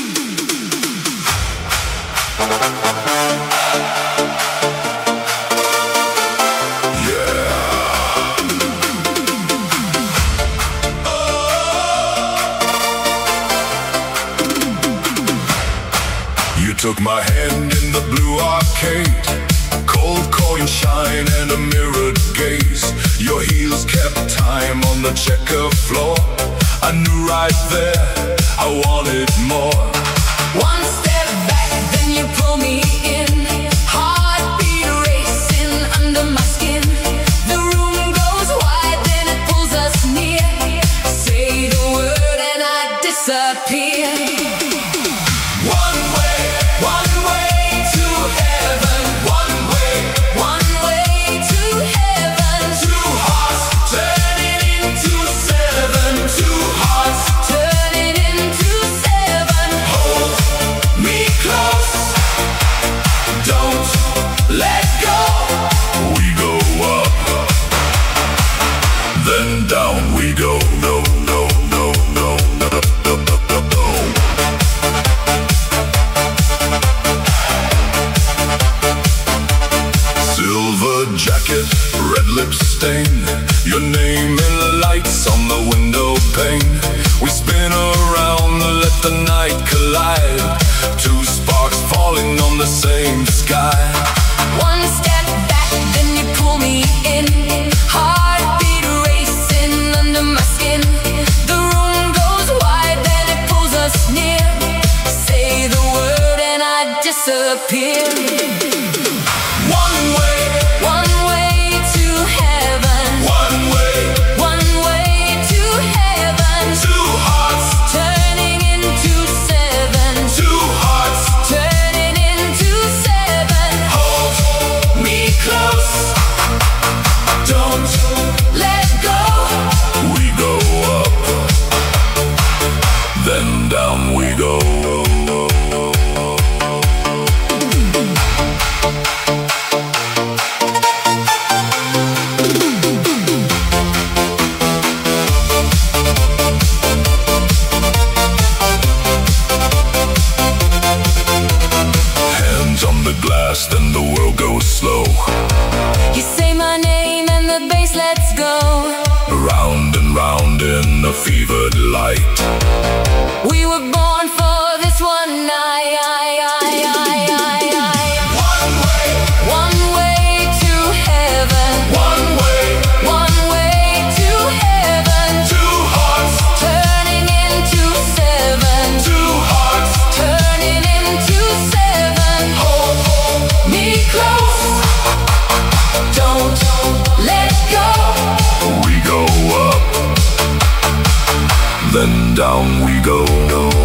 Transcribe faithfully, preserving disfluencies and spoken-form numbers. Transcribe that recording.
Took my hand in the blue arcade, cold coin shine and a mirrored gaze. Your heels kept time on the checker floor. I knew right there I wanted more. One step back, then you pull me in. Heartbeat racing under my skin. The room goes wide, then it pulls us near. Say the word and I disappear. One way, one way to heaven. One way, one way to heaven. Two hearts turning into seven. Two hearts turning into seven. Hold me close, don't let go. We go up, then down we go. No, no, no, no, no, no, no, no, no. Silver jacket, red lip stain. Your name in lights on the window pane. We spin around, let the night collide. Two sparks falling on the same sky. One step back, then you pull me in. Heartbeat racing under my skin. The room goes wide, then it pulls us near. Say the word and I disappear. One way, one way to heaven. One way, One way to heaven. two hearts, Turning into seven. two hearts. Turning into seven. Hold Me close, don't let go. we go up, then down we go. Hands on the glass, then the world goes slow. You say my name and the bass lets go. Round and round in the fevered light. We were born for this one night. One way, One way to heaven. one way, One way to heaven. two hearts, Turning into seven. two hearts. Turning into seven. Hold Me close, don't let go. we go up, then down we go.